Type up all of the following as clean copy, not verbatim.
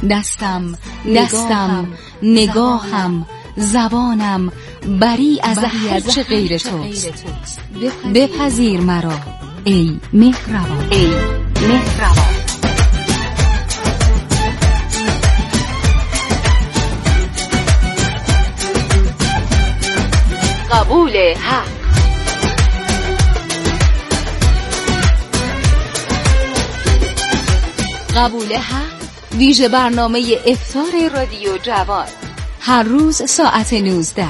دستم، نگاهم، زبانم بری از هر چه غیر توست. بپذیر مرا ای مهربان. قبول حق. قبول حق ویژه برنامه افطار رادیو جوان، هر روز ساعت 19.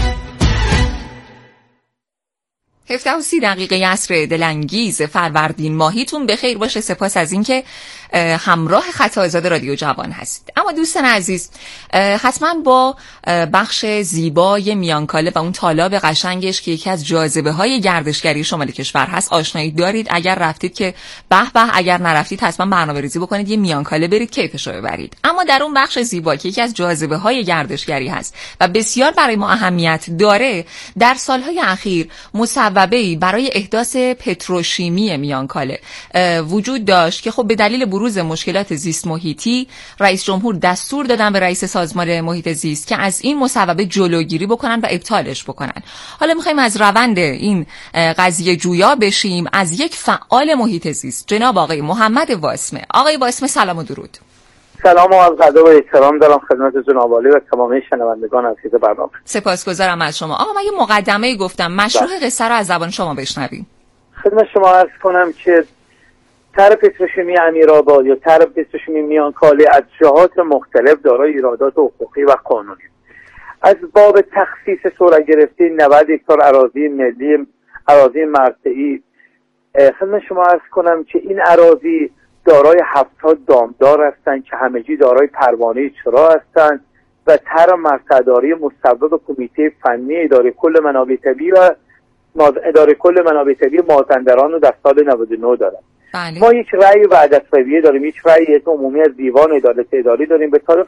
17:30 عصر دلانگیز فروردین ماهیتون بخیر باشه. سپاس از اینکه همراه خط آزاد رادیو جوان هستید. اما دوستان عزیز، حتما با بخش زیبای میانکاله و اون تالاب قشنگش که یکی از جاذبه‌های گردشگری شمال کشور هست آشنایی دارید. اگر رفتید که به به، اگر نرفتید حتما برنامه‌ریزی بکنید، یه میانکاله برید کیفش رو ببرید. اما در اون بخش زیبا که یکی از جاذبه‌های گردشگری هست و بسیار برای ما اهمیت داره، در سال‌های اخیر مصوبه‌ای برای احداث پتروشیمی میانکاله وجود داشت که خب به دلیل بروز مشکلات زیست محیطی رئیس جمهور دستور دادن به رئیس سازمان محیط زیست که از این مصوبه جلوگیری بکنن و ابطالش بکنن. حالا می‌خوایم از روند این قضیه جویا بشیم از یک فعال محیط زیست، جناب آقای محمد واسمه. آقای واسمه سلام و درود. سلام و از ادب و احترام دارم خدمت جناب عالی و تمامی شنوندگان عزیز برنامه. سپاسگزارم از شما. آقا من یه مقدمه گفتم، مشروع قصه رو از زبان شما بشنویم. خدمت شما عرض کنم که طرح پتروشیمی امیرآباد یا طرح پتروشیمی میانکاله از جهات مختلف دارای ایرادات حقوقی و قانونی. از باب تخصیص صورت گرفته 90 هکتار اراضی ملی، اراضی مرتعی، خدمت شما عرض کنم که این اراضی دارای 70 دامدار هستند که همگی دارای پروانه چرا هستند و طرح مرتعداری مصوب کمیته فنی اداره کل منابع طبیعی و اداره کل منابع طبیعی مازندران رو در سال 99 دارند. بله. ما یک رأی وحدت‌پذیری داریم، یک رأی هیئت عمومی از دیوان عدالت اداری داریم به تاریخ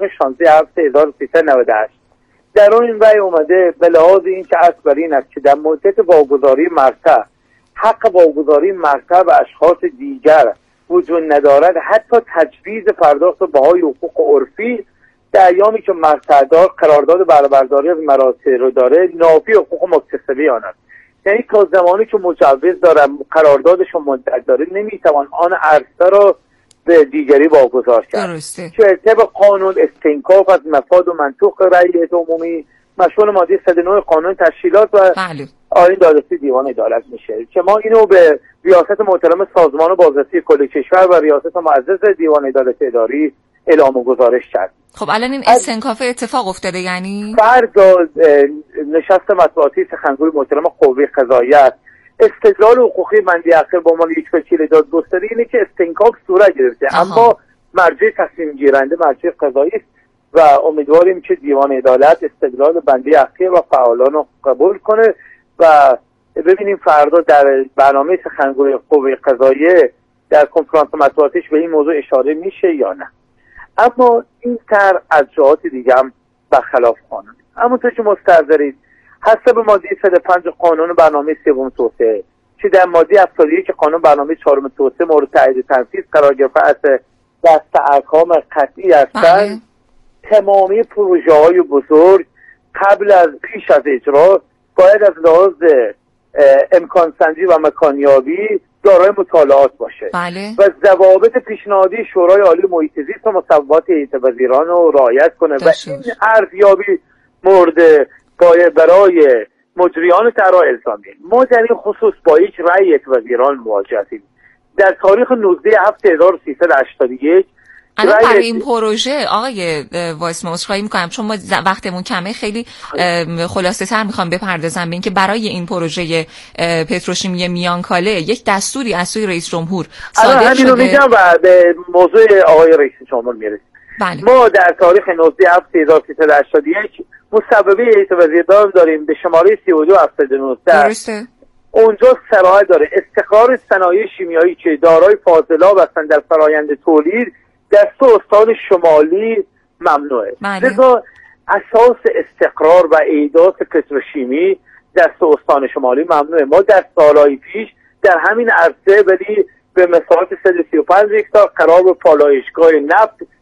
16/7/1398. در اون این رأی اومده به لحاظ این که اصل بر این است که در مدت واگذاری مرتع حق واگذاری مرتع و اشخاص دیگر وجود ندارد، حتی تجویز پرداخت بهای حقوق عرفی در ایامی که مرتعدار قرارداد برابرداری از مراتع رو داره نافی حقوق مکتسبی آن است. یعنی تا زمانی که مجوز داره قراردادش مدت داره نمیتوان آن عرصه را به دیگری واگذار کرد. درسته. که طبق قانون استنکاف از مفاد و منطوق رأی هیئت عمومی مشمول ماده 109 قانون تشکیلات و آیین دادرسی دیوان عدالت میشه که ما اینو به ریاست محترم سازمان بازرسی کل کشور و ریاست معزز دیوان عدالت اداری اعلام و گزارش کرد. خب الان این استنکاف اتفاق افتاده، یعنی فردا نشست مطبوعاتی سخنگوی محترم قوه قضاییت استدلال حقوقی بندی اخیر با عنوان یک وکیل دادگستری اینه که استنکاف صورت گرفته، اما مرجع تصمیم گیرنده مرجع قضایی است و امیدواریم که دیوان عدالت استدلال بندی اخیر و فعالان رو قبول کنه و ببینیم فردا در برنامه سخنگوی قوه قضاییه در کنفرانس مطبوعاتیش به این موضوع اشاره میشه یا نه. اما این طرح از جهات دیگه هم برخلاف قانون. اما تو که مستحضرید حسب ماده 105 قانون برنامه سوم توسعه که در ماده 71 که قانون برنامه چهارم توسعه مورد تایید تنفیذ قرار گرفته از دست احکام قطعی هستند، تمامی پروژه‌های بزرگ قبل از پیش از اجرا باید از لحاظ امکان سنجی و مکانیابی دارای مطالعات باشه. بله. و ضوابط پیشنهادی شورای عالی محیط زیست و مصوبات هیئت وزیران رو رعایت کنه و این ارزیابی مورد برای مجریان طرح الزامی. ما در این خصوص با یک رأی هیئت وزیران مواجه هستیم. در تاریخ 19/7/1381 الان برای این پروژه آقای واسمه عذرخواهی میکنم چون ما وقتمون کمه، خیلی خلاصه تر میخوام بپردازم به این که برای این پروژه پتروشیمی میانکاله یک دستوری از سوی رئیس جمهور صادر شده. همین رو میگم و به موضوع آقای رئیس جمهور میرسیم. بله. ما در تاریخ 19/7/1381 مصوبه هیئت وزیران داریم به شماره 32/719. درسته. اونجا صراحت داره استقرار صنایع شیمیایی که دارای فاضلاب هستند در فرآیند تولید در 3 استان شمالی ممنوعه. لذا اساس استقرار و ایجاد پتروشیمی در 3 استان شمالی ممنوعه. ما در سالهای پیش در همین عرصه ولی به مساحت 135 هکتار قرار به پالایشگاه نفت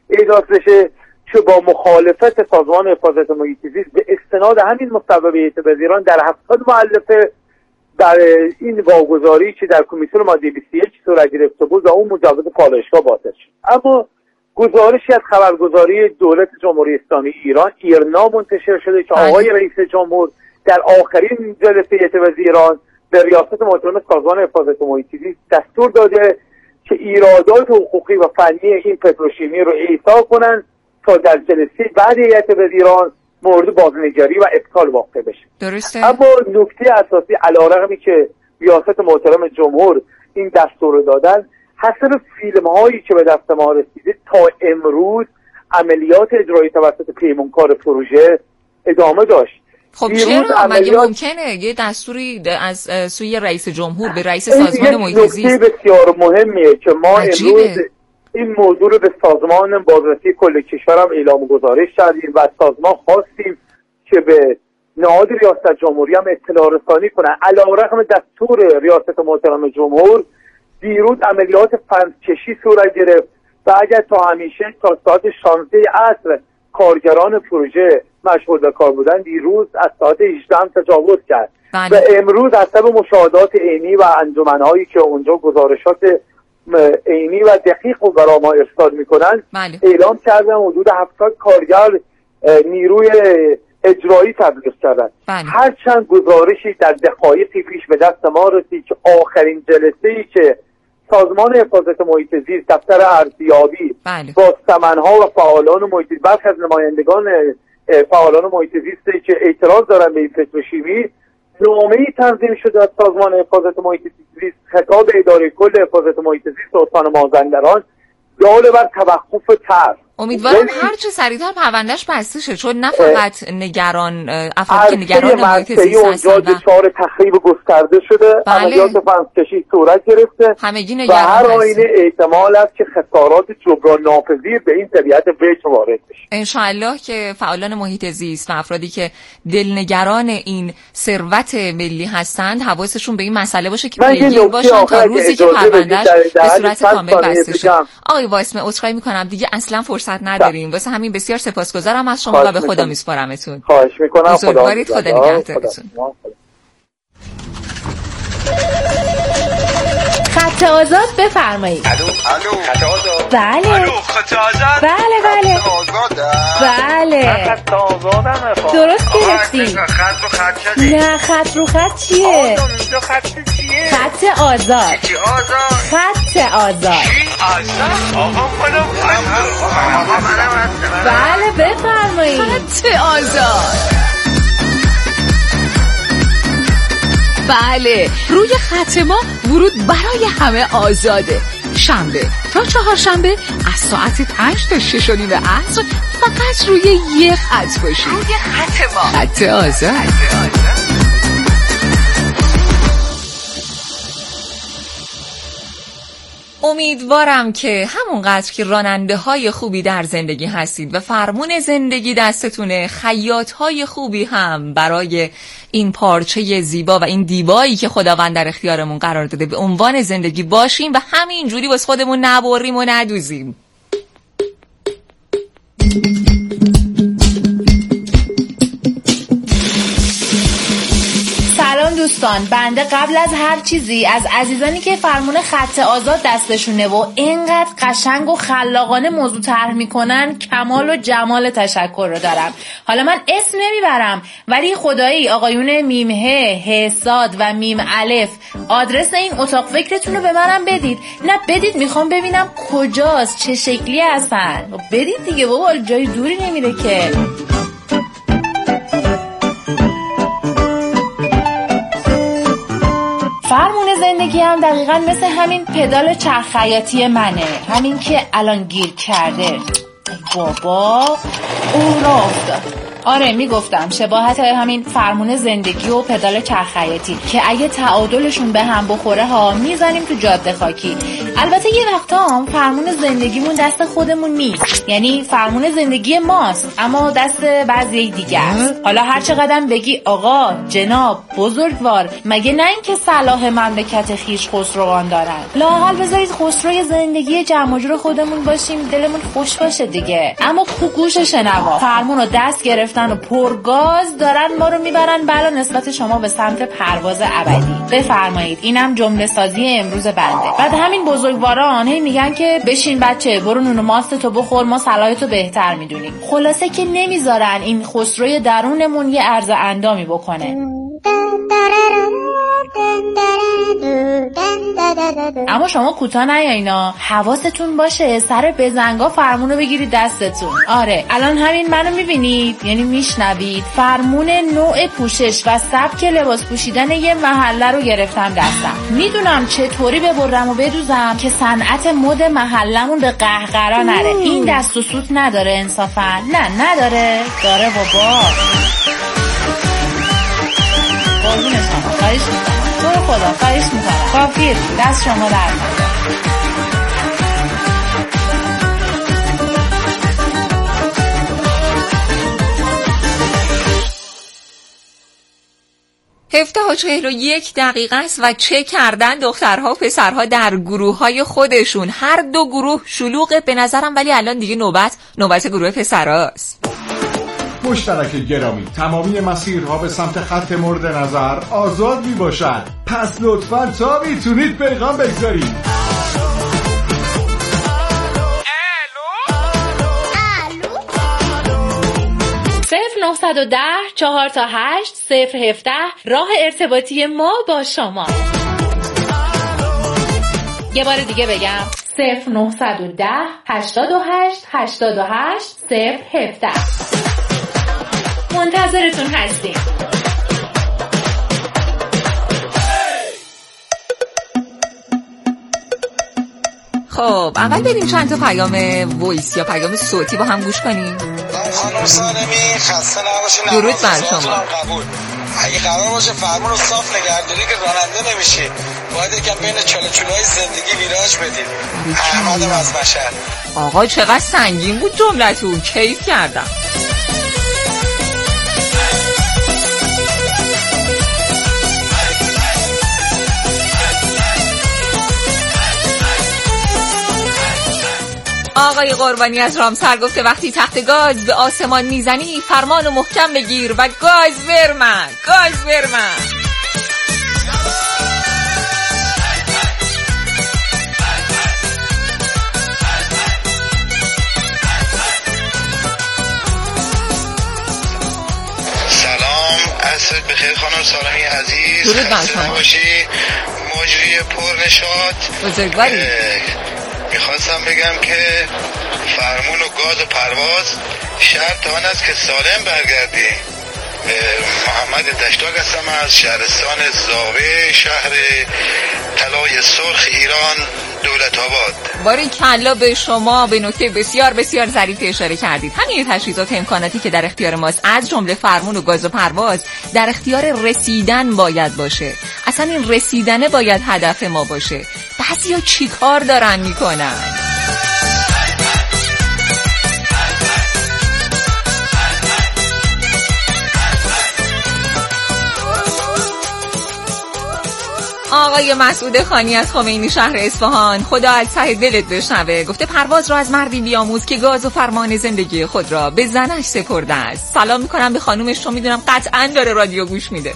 احداث بشه که با مخالفت سازمان حفاظت محیط زیست به استناد همین مصوبه هیئت وزیران در 70 مؤلفه در این واگذاری که در کمیسیون ماده 21 صورت گرفته بود و اون مجوز پالایشگاه باطل شد. اما گزارشی از خبرگزاری دولت جمهوری اسلامی ایران ایرنا منتشر شده که آقای رئیس جمهور در آخرین جلسه هیئت وزیران به ریاست محترم سازمان حفاظت محیط زیست دستور داده که ایرادات حقوقی و فنی این پتروشیمی رو احصا کنن تا در جلسه بعد هیئت وزیران مورد بازنگری و ابطال واقع بشه. درسته. اما نکته اساسی علیرغمی که ریاست محترم جمهور این دستور رو دادن، حسب فیلم هایی که به دست ما رسیده تا امروز عملیات اجرایی توسط پیمانکار پروژه ادامه داشت. خب چرا؟ مگه ممکنه یه دستوری از سوی رئیس جمهور به رئیس سازمان محیط زیست؟ نکته بسیار مهمیه که ما امروز این موضوع رو به سازمان بازرسی کل کشور هم اعلام گزارش کردیم و سازمان خواستیم که به نهاد ریاست جمهوری هم اطلاع رسانی کنن. علیرغم دستور ریاست محترم جمهور دیروز عملیات فنکشی صورت گرفت و اگر تا همیشه تا ساعت 16 عصر کارگران پروژه مشغول به کار بودن، دیروز از ساعت 18 هم تجاوز کرد. و امروز حسب مشاهدات عینی و انجمنهایی که اونجا گزارشات عینی و دقیق رو برای ما ارسال میکنن اعلام کردن حدود 70 کارگر نیروی اجرایی تبلیغ کردن. هرچند گزارشی در دقایقی پیش به دست ما رسید که آخرین جلسه‌ای که سازمان حفاظت محیط زیست دفتر ارزیابی با سمنها و فعالان محیط زیست، برخی از نمایندگان فعالان محیط زیست که اعتراض دارن به این پتروشیمی، نامه‌ای تنظیم شده از سازمان حفاظت محیط زیست خطاب اداره کل حفاظت محیط زیست استان مازندران دال بر توقف طرح. امیدوارم هرچه سریعتر پروندهش بسته شه، چون نه فقط نگران افرادی که نگران محیط زیست هستن اونجا دچار تخریب گسترده شده، عملیات فنکشی صورت گرفته و هر آینه احتمال است که خسارات جبران ناپذیر به این طبیعت وجه وارد بشه. انشاءالله که فعالان محیط زیست و افرادی که دلنگران این ثروت ملی هستند حواسشون به این مسئله باشه که پیگیر باشن تا روزی که پروندهش به صورت کامل بسته شه. آقای وایسمه عذرخواهی میکنم دیگه اصلا فرصت نداریم، واسه همین بسیار سپاسگزارم از شما و به خدا میسپارمتون. خواهش میکنم. خدا نگهدارتون. خط آزاد بفرمایید. الو خط آزاد. بله. الو خط آزاد. بله. بله. خط آزادم. درست گرفتی. خط رو خط چیه؟ نه خط رو خط چیه؟ اینجا خط چیه؟ خط آزاد. چی آزاد؟ خط آزاد. چی آزاد؟ آقا خودم بله بفرمایید. خط آزاد. بله، روی خط ما ورود برای همه آزاده. شنبه تا چهارشنبه از ساعت 5 تا 6 و نیم عصر فقط روی یک خط باشید. روی خط ما. خط آزاد. امیدوارم که همونقدر که راننده های خوبی در زندگی هستید و فرمون زندگی دستتونه، خیاط های خوبی هم برای این پارچه زیبا و این دیبایی که خداوند در اختیارمون قرار داده به عنوان زندگی باشیم و همین جوری واسه خودمون نبریم و ندوزیم. سلام دوستان، بنده قبل از هر چیزی از عزیزانی که فرمون خط آزاد دستشونه و اینقدر قشنگ و خلاقانه موضوع طرح میکنن کمال و جمال تشکر رو دارم. حالا من اسم نمیبرم ولی خدایی آقایون میم ه صاد و میم الف آدرس این اتاق فکرتون رو به منم بدید. نه بدید، میخوام ببینم کجاست، چه شکلی هستن. بدید دیگه بابا، جای دوری نمیره که. فرمون زندگی هم دقیقاً مثل همین پدال چرخ خیاطی منه، همین که الان گیر کرده. ای بابا اون را افتاد. آره میگفتم شباهت همین فرمون زندگی و پدال چرخیاتی که اگه تعادلشون به هم بخوره ها میزنیم تو جاده خاکی. البته یه وقتا هم فرمون زندگیمون دست خودمون نیست، یعنی فرمون زندگی ماست اما دست بعضی دیگه است. حالا هر چقدر بگی آقا، جناب، بزرگوار، مگه نه اینکه صلاح مملکت خیش خسروان دارن؟ لااقل بذارید خسروی زندگی جمع و جور خودمون باشیم، دلمون خوش باشه دیگه. اما کو گوش شنوا، فرمون رو دست گرفتن و پرگاز دارن ما رو میبرن بالا نسبت شما به سمت پرواز ابدی. بفرمایید اینم جمله سازی امروز بنده. بعد همین بزرگواران هی میگن که بشین بچه، برو نون و ماستتو بخور، ما صلاحتو بهتر میدونیم. خلاصه که نمیذارن این خسروی درونمون یه عرض اندامی بکنه. اما شما کوتاه نیایینا، حواستون باشه سر بزنگا فرمونو بگیرید دستتون. آره الان همین منو میبینید، یعنی میشنوید، فرمون نوع پوشش و سبک لباس پوشیدن یه محله رو گرفتم دستم. میدونم چطوری ببرم و بدوزم که صنعت مد محلمون به قهقرا نره. این دست و سوت نداره انصافا؟ نه نداره. داره بابا. قربون شما، خواهش میکنم، تو رو خدا خواهش میکنم، کافیر دست شما در نکنه. 17:41 است و چه کردن دخترها و پسرها در گروه‌های خودشون. هر دو گروه شلوغه به نظرم، ولی الان دیگه نوبت گروه پسراست. مشترک گرامی، تمامی مسیرها به سمت خط مورد نظر آزاد می باشد، پس لطفاً تا میتونید پیغام بگذارید. 0910 4 تا 8 017 راه ارتباطی ما با شما. یه بار دیگه بگم 0910 88 88 017. منتظرتون هستیم. خب اول بریم چند تا پیام وایس یا پیام صوتی با هم گوش کنیم. خانم سالمی خسته نباشین. درود بر شما. قبول. اگه قرار باشه فرمون رو صاف نگهداری که راننده نمیشی، باید یکم بین چاله‌چوله‌های زندگی ویراج بدید. احمدم از مشهد. آقا چقدر سنگین بود جملتون، کیف کردم. آقای قربانی از رامسر گفته وقتی تخت گاز به آسمان میزنی فرمانو محکم بگیر و گاز برمن. سلام، عصر بخیر خانم سالمی عزیز. درود بر شما. مجری پرنشاط بزرگواری. میخواستم بگم که فرمون و گاز و پرواز شرط آن است که سالم برگردی. محمد دشتاق هستم از شهرستان زاوه، شهر طلای سرخ ایران، دولت آباد. باری کلا به شما به نکته بسیار بسیار ظریف اشاره کردید. همین تجهیزات و امکاناتی که در اختیار ماست، از جمله فرمون و گاز و پرواز، در اختیار رسیدن باید باشه. اصلا این رسیدنه باید هدف ما باشه. بعضیا چی کار دارن میکنن؟ آقای مسعود خانی از خمینی شهر اصفهان، خدا از ته دلت بشنوه، گفته پرواز را از مردی بیاموز که گاز و فرمان زندگی خود را به زنش سپرده است. سلام میکنم به خانومش، تو میدونم قطعا داره رادیو گوش میده.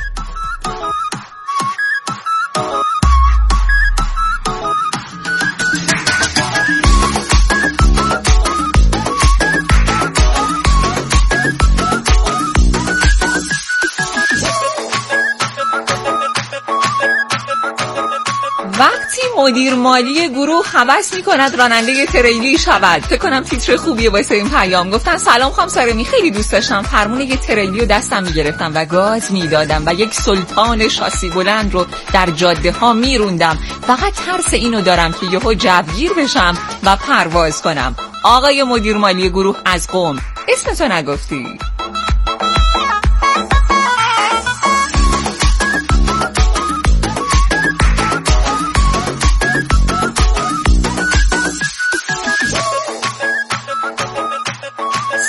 وقتی مدیر مالی گروه هوس میکند راننده تریلی شود، فکر کنم تیتر خوبیه واسه این پیام. گفتن سلام خانم سارمی، خیلی دوست داشتم فرمون یه تریلی رو دستم میگرفتم و گاز میدادم و یک سلطان شاسی بلند رو در جاده ها میروندم. فقط ترس اینو دارم که یهو جوگیر بشم و پرواز کنم. آقای مدیر مالی گروه از قم، اسمتو نگفتی؟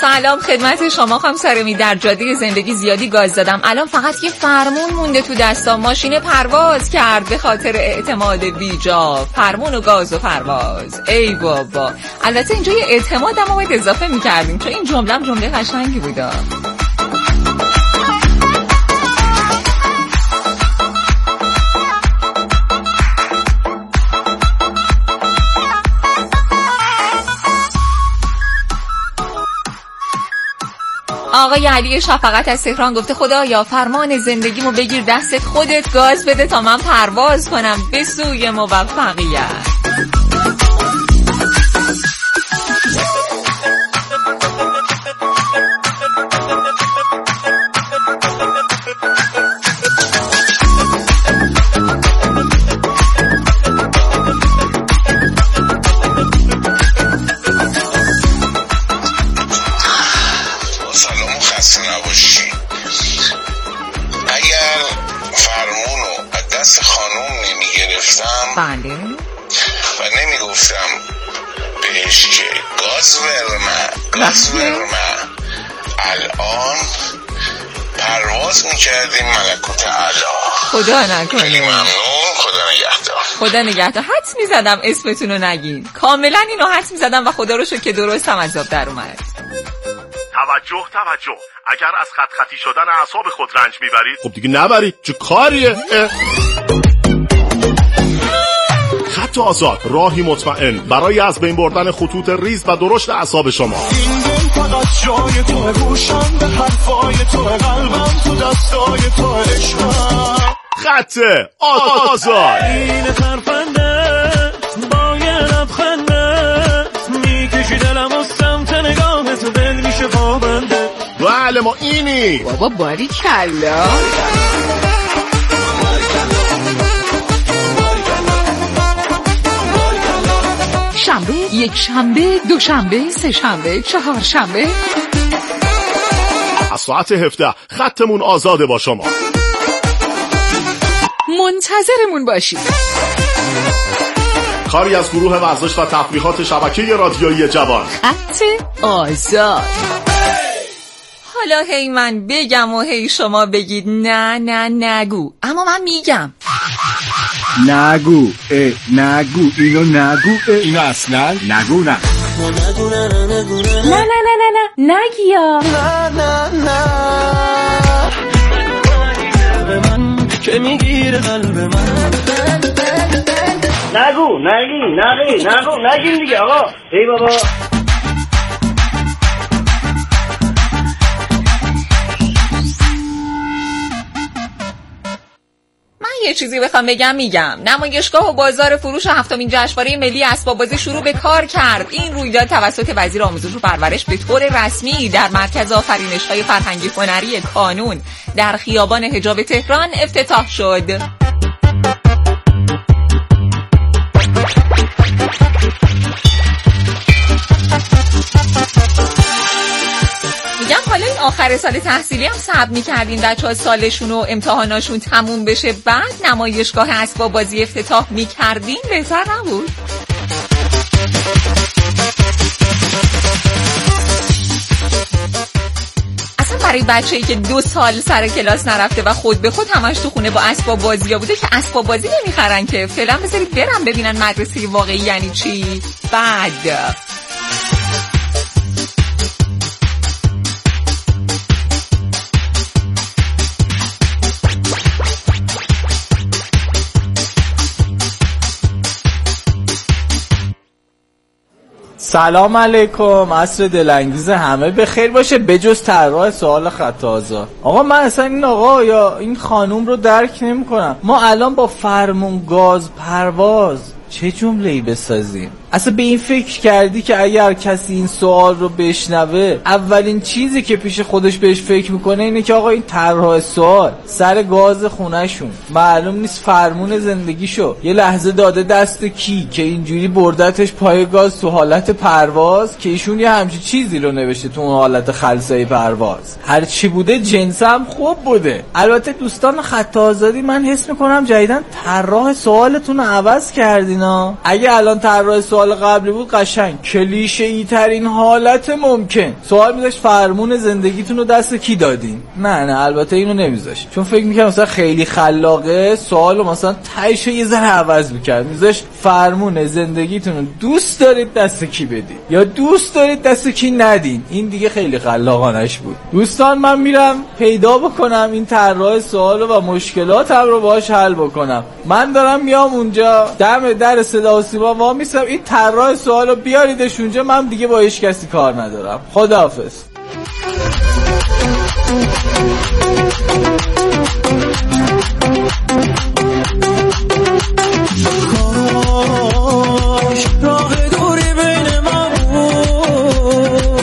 سلام خدمت شما خانم سارمی. در جاده زندگی زیادی گاز دادم، الان فقط یه فرمون مونده تو دستام. ماشین پرواز کرد به خاطر اعتماد بیجا. فرمون و گاز و پرواز. ای بابا. البته اینجا یه اعتماد هم باید اضافه میکردیم چون این جمله قشنگی بوده. آقای علی شفقت از تهران گفته خدایا فرمان زندگیمو بگیر دستت، خودت گاز بده تا من پرواز کنم به سوی موفقیت. بله و نمیگفتم بهش که گاز ورمه الان پرواز میکردیم ملکوت اعلی. خدا نکنه. ممنون. خدا نگهدار. حدس میزدم اسمتونو نگین، کاملا اینو حدس میزدم و خدا رو شکر که درست هم از آب در اومد. توجه اگر از خطی شدن اعصاب خود رنج میبرید خب دیگه نبرید، چه کاریه؟ خط آزاد، راهی مطمئن برای از بین بردن خطوط ریز و درشت اعصاب شما. این دل فقط جای تو، گوشم به حرفای تو، قلبم تو دستای تو، عشقم. خط آزاد. این ترفنده با یه لبخنده میکشی دلم و سمت نگاه تو، دل میشه پابنده. بله ما اینی بابا باری کلا. شنبه، یک شنبه، دو شنبه، سه شنبه، چهار شنبه از ساعت 17 خطمون آزاده با شما. منتظرمون باشید. کاری از گروه ورزش و تفریحات شبکه رادیویی جوان. خط آزاد. حالا هی من بگم و هی شما بگید نه نگو، اما من میگم نگو نگو اینو نگو اینو اصلا نگو. نه نگیا به من که میگیره قلب من. نگین دیگه آقا. ای بابا یه چیزی بخوام بگم میگم. نمایشگاه و بازار فروش هفتمین جشنواره ملی اسباب بازی شروع به کار کرد. این رویداد توسط وزیر آموزش و پرورش به طور رسمی در مرکز آفرینش‌های فرهنگی هنری کانون در خیابان حجاب تهران افتتاح شد. میگم حالا این آخر سال تحصیلی هم صبر می‌کردین بچه‌ها سالشون و امتحاناشون تموم بشه بعد نمایشگاه اسباب بازی افتتاح می‌کردین؟ بهتر نبود؟ اصلا برای بچه‌ای که 2 سال سر کلاس نرفته و خود به خود همش تو خونه با اسباب بازی‌ها بوده که اسباب بازی نمی‌خرن که فعلا بذارید برن ببینن مدرسه واقعی یعنی چی. بعد سلام علیکم، عصر دلانگیز همه به خیر باشه بجز طراح سوال خط آزاد. آقا من اصلا این آقا یا این خانوم رو درک نمی کنم. ما الان با فرمون گاز پرواز چه جمله‌ای بسازیم؟ اصلا به این فکر کردی که اگر کسی این سوال رو بشنوه اولین چیزی که پیش خودش بهش فکر میکنه اینه که آقا این طرح سوال سر گاز خونهشون معلوم نیست فرمون زندگیشو یه لحظه داده دست کی که اینجوری بردتش پای گاز تو حالت پرواز که ایشون یه همچین چیزی رو نوشته تو اون حالت خلسه پرواز. هر چی بوده جنسم خوب بوده. البته دوستان خط آزادی من حس میکنم جدیدن طرح سوالتون رو عوض کردینا. اگه الان طرح سوال سوال قبلی بود قشنگ کلیشه‌ای ترین حالت ممکن سوال میذاشت فرمون زندگیتون رو دست کی دادین. نه البته اینو نمیذاشت، چون فکر میکنم مثلا خیلی خلاقه سوالو مثلا تایشو یه ذره عوض میکرد، میذاشت فرمون زندگیتون رو دوست دارید دست کی بدین یا دوست دارید دست کی ندین. این دیگه خیلی خلاقانش بود. دوستان من میرم پیدا بکنم این طراح سوالو و مشکلاتم رو باهاش حل بکنم. من دارم میام اونجا دم در صدا و سیما وامیستم، این طراح سوالو بیاریدش اونجا، من دیگه با هیچ کسی کار ندارم. خداحافظ. راه دوری بین ما بود،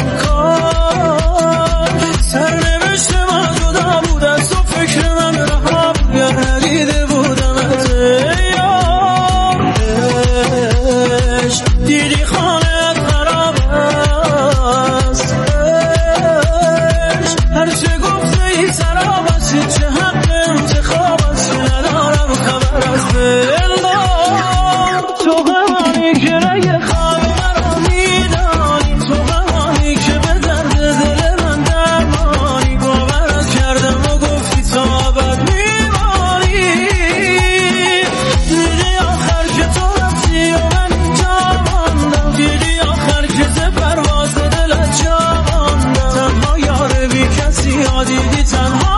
سرنوشت من جدا بود از تو، فکر من رها بود یا ندیده بودم از یار. دیدی خانه خراب است، هرچه گفته ای سراب است، چه حق انتخاب است، ندارم خبر از دلدار. تو غمانی که رگ خواب مرا میدانی، تو غمانی که به درد دل من درمانی، باورت کردم و گفتی تا ابد میمانی. دیدی آخر که تو رفتی و من اینجا ماندم، دیدی آخر که ز پرواز دلت جا ماندم، تنها یار بی کسی ها دیدی تنها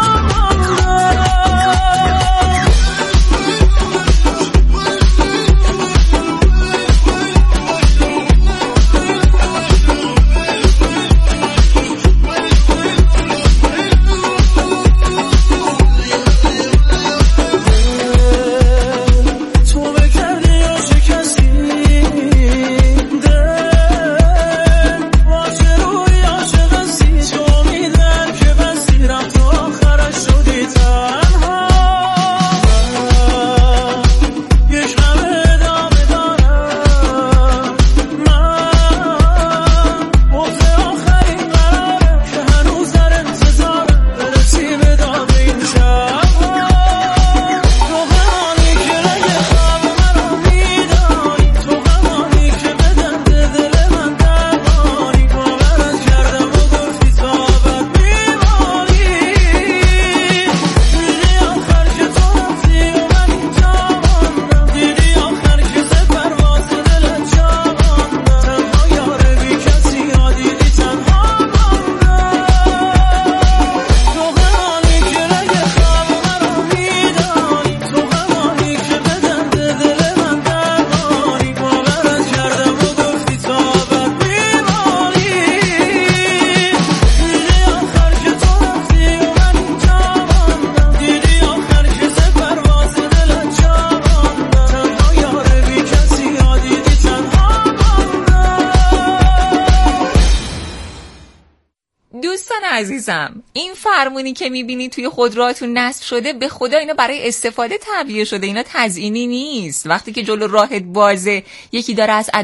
عزیزم، این فرمونی که میبینی توی خودروهاتون نصب شده به خدا اینا برای استفاده تعبیه شده، اینا تزیینی نیست. وقتی که جلو راهت بازه یکی داره از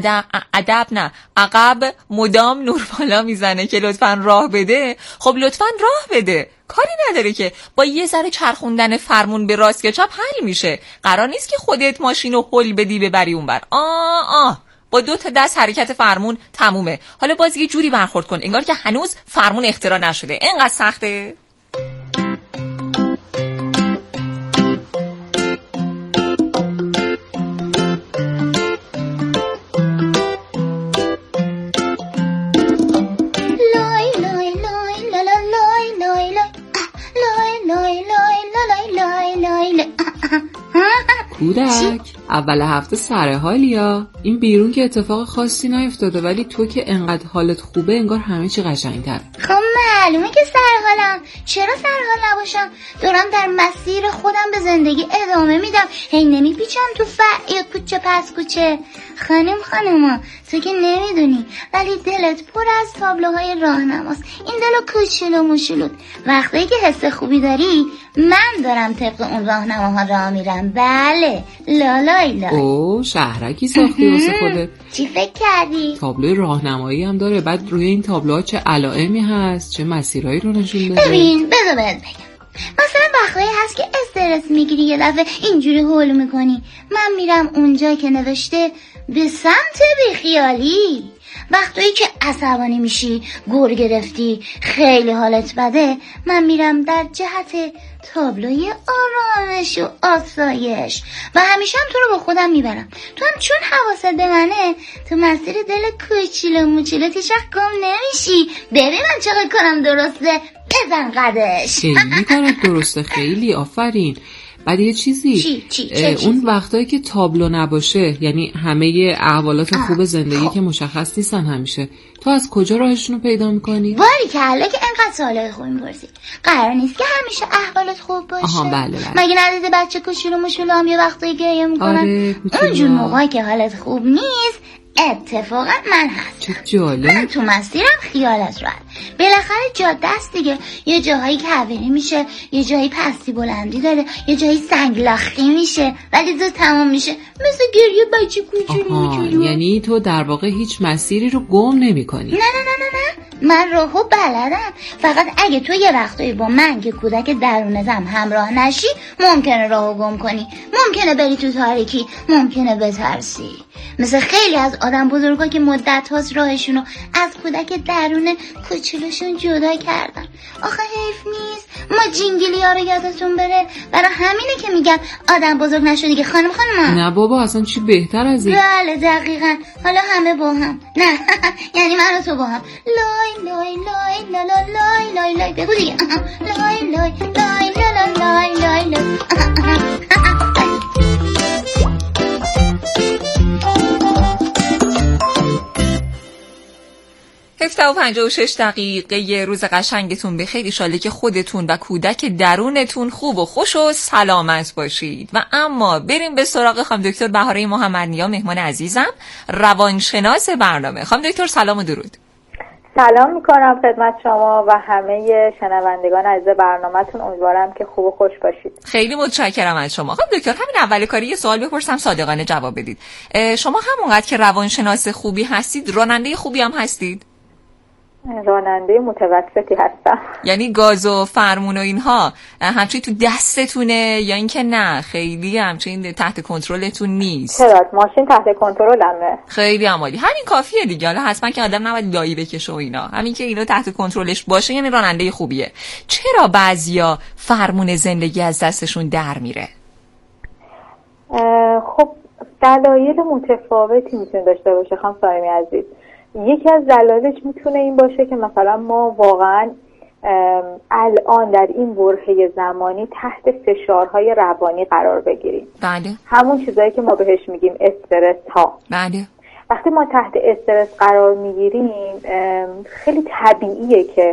عقب مدام نور بالا میزنه که لطفاً راه بده، خب لطفاً راه بده. کاری نداره که با یه ذره چرخوندن فرمون به راست یا چپ حل میشه. قرار نیست که خودت ماشینو هل بدی ببری اونور. با 2 تا دست حرکت فرمون تمومه. حالا باز یه جوری برخورد کن انگار که هنوز فرمون اختراع نشده. اینقدر سخته؟ کودک اول هفته سر حالیا، این بیرون که اتفاق خاصی نیفتاده ولی تو که انقدر حالت خوبه انگار همه چی قشنگ‌تره. خب معلومه که سر حالم، چرا سر حال نباشم؟ دارم در مسیر خودم به زندگی ادامه میدم، هی نمیپیچم تو یا کوچه پس کوچه. خانوما تو که نمیدونی ولی دلت پر از تابلوهای راهنماست. این دلو کوچولو موشولو، وقتی که حس خوبی داری من دارم طبق اون راهنماها راه میرم. بله لالای. اوه شهرکی ساختی واسه خودت. چی فکر کردی؟ تابلوی راهنمایی هم داره، بعد روی این تابلوها چه علائمی هست، چه مسیرهایی رو نشون داده. ببین بذار بهت بگم، مثلا وقتی هست که استرس میگیری یه دفعه اینجوری هول میکنی، من میرم اونجا که نوشته به سمت بیخیالی. وقتایی که عصبانی میشی، گور گرفتی، خیلی حالت بده، من میرم در جهت تابلوی آرامش و آسایش و همیشه هم تو رو با خودم میبرم. تو هم چون حواست به منه، تو مسیر دل کوچیل و موچیلت هیچ وقت گم نمیشی. ببین من چقدر کارم درسته، بزن قدش. خیلی کارت درسته، خیلی آفرین. بعد یه چیزی اون وقتایی که تابلو نباشه، یعنی همه احوالات خوب زندگی که مشخص نیستن همیشه، تو از کجا راهشون رو پیدا میکنی؟ باری کله که انقدر سوالای خوبی میپرسی. قرار نیست که همیشه احوالت خوب باشه. آها بله. مگه ندیده بچه کوچولو مشولو هم یه وقتایی گریه میکنن؟ آره اونجور موقعی که حالت خوب نیست اتفاقا من هستم. چه جالب. من تو مسیرم خیالت راحت. بالاخره جاده است دیگه. یه جاهایی کویری میشه، یه جایی پستی بلندی داره، یه جایی سنگلاخی میشه، ولی زود تمام میشه، مثل گریه بچه کوچولو. یعنی تو در واقع هیچ مسیری رو گم نمی‌کنی. نه من راهو بلدم. فقط اگه تو یه وقتایی با من که کودک درونتم همراه نشی، ممکنه راهو گم کنی، ممکنه بری تو تاریکی، ممکنه بترسی. مثل خیلی از آدم بزرگا که مدت هاست راهشونو از کودک درون کوچولوشون جدا کردن. آخه حیف نیست ما جینگلی ها رو یادتون بره. برای همینه که میگم آدم بزرگ نشدی که خانم. نه بابا اصلا چی بهتر از این؟ بله دقیقاً. حالا همه با هم. نه یعنی من و تو با هم. لای لای لای لا لا لای لای لای. بگو دیگه. لای لای لای لا لا لای لای لای. 7:56 یه روز قشنگتون بخیر. ایشالله که خودتون و کودک درونتون خوب و خوش و سلامت باشید. و اما بریم به سراغ خانم دکتر بهاره محمدنیا، مهمان عزیزم، روانشناس برنامه. خانم دکتر سلام و درود. سلام میکنم خدمت شما و همه شنوندگان عزیز برنامه‌تون. امیدوارم که خوب و خوش باشید. خیلی متشکرم از شما. خب دکتر همین اول کاری یه سوال بپرسم صادقانه جواب بدید. شما همونقدر که روانشناس خوبی هستید، راننده خوبی هم هستید؟ راننده متوسطی هستم. یعنی گاز و فرمون و اینها همچنین تو دستتونه یا اینکه نه خیلی همچنین تحت کنترلتون نیست؟ چرا ماشین تحت کنترلمه. خیلی عالی. همین کافیه دیگه. حالا حتما که آدم نباید لایی بکشه و اینا. همین که اینو تحت کنترلش باشه یعنی راننده خوبیه. چرا بعضیا فرمون زندگی از دستشون در میره؟ خب دلایل متفاوتی میتونه داشته باشه خانم صاحبی عزیز. یکی از دلایلش میتونه این باشه که مثلا ما واقعا الان در این برهه زمانی تحت فشارهای روانی قرار بگیریم. بله. همون چیزایی که ما بهش میگیم استرس ها. بله. وقتی ما تحت استرس قرار میگیریم خیلی طبیعیه که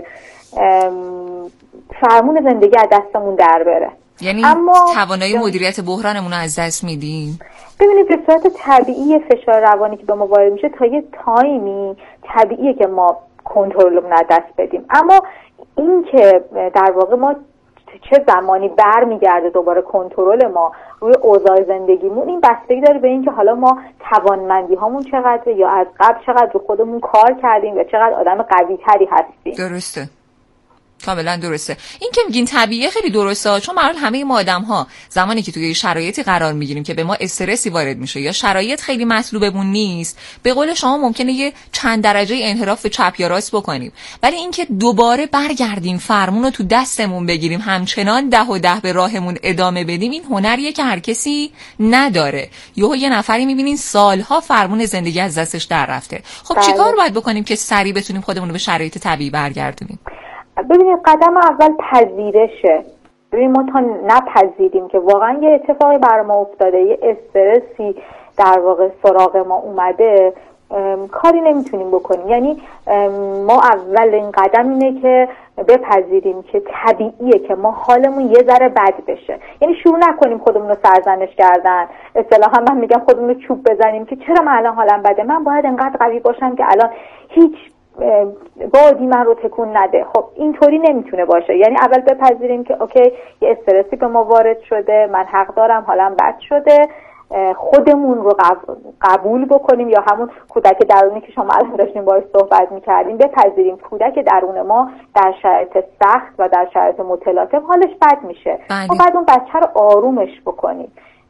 فرمون زندگی از دستمون در بره. یعنی توانایی مدیریت بحرانمون رو از دست میدیم. ببینید به صورت طبیعی فشار روانی که به ما وارد میشه تا یه تایمی طبیعیه که ما کنترلمون از دست بدیم، اما این که در واقع ما چه زمانی برمیگرده دوباره کنترل ما روی اوضاع زندگیمون، این بستگی داره به این که حالا ما توانمندی هامون چقدره یا از قبل چقدر رو خودمون کار کردیم و چقدر آدم قوی تری هستیم. درسته، کاملا درسته. این که میگین طبیعیه خیلی درسته، چون معمولا همه ما آدم‌ها زمانی که توی شرایطی قرار میگیریم که به ما استرسی وارد میشه یا شرایط خیلی مطلوبمون نیست، به قول شما ممکنه یه چند درجه انحراف به چپ یا راست بکنیم، ولی اینکه دوباره برگردیم فرمون رو تو دستمون بگیریم همچنان 10 و 10 به راهمون ادامه بدیم، این هنریه که هر کسی نداره. یه نفری میبینین سالها فرمون زندگی از دستش در رفته. خب چیکار باید بکنیم که سریع بتونیم خودمون رو به شرایط طبیعی برگردونیم؟ ببینید قدم اول پذیرشه. ببینید ما تا نپذیریم که واقعا یه اتفاقی بر ما افتاده، یه استرسی در واقع سراغ ما اومده، کاری نمیتونیم بکنیم. یعنی ما اولین قدم اینه که بپذیریم که طبیعیه که ما حالمون یه ذره بد بشه. یعنی شروع نکنیم خودمون رو سرزنش کردن، اصطلاحا من میگم خودمون رو چوب بزنیم که چرا من الان حالم بده، من باید انقدر قوی باشم که الان هیچ بادی من رو تکون نده. خب اینطوری نمیتونه باشه. یعنی اول بپذیریم که اوکی یه استرسی به ما وارد شده، من حق دارم حالم بد شده، خودمون رو قبول بکنیم، یا همون کودک درونی که شما الان داشتین باهاش صحبت میکردیم، بپذیریم کودک درون ما در شرایط سخت و در شرایط متلاطم حالش بد میشه. ما بعد اون بچه رو آرومش بکنیم.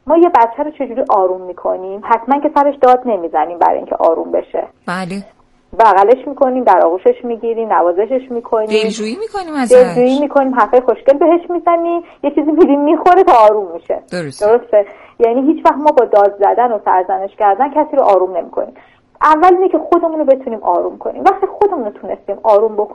ما یه بچه رو چجوری آروم میکنیم؟ حتما که سرش داد نمیزنیم برای اینکه آروم بشه. بله. بغلش میکنیم، در آغوشش میگیریم، نوازشش میکنیم، دلجویی میکنیم ازش، حرفای خوشگل بهش میزنیم، یه چیزی میدیم میخوره تا آروم میشه. درسته؟ یعنی هیچ وقت ما با داد زدن و سرزنش کردن کسی رو آروم نمیکنیم. اول اینه که خودمون رو بتونیم آروم کنیم. وقتی خودمون رو تونستیم آروم بکنیم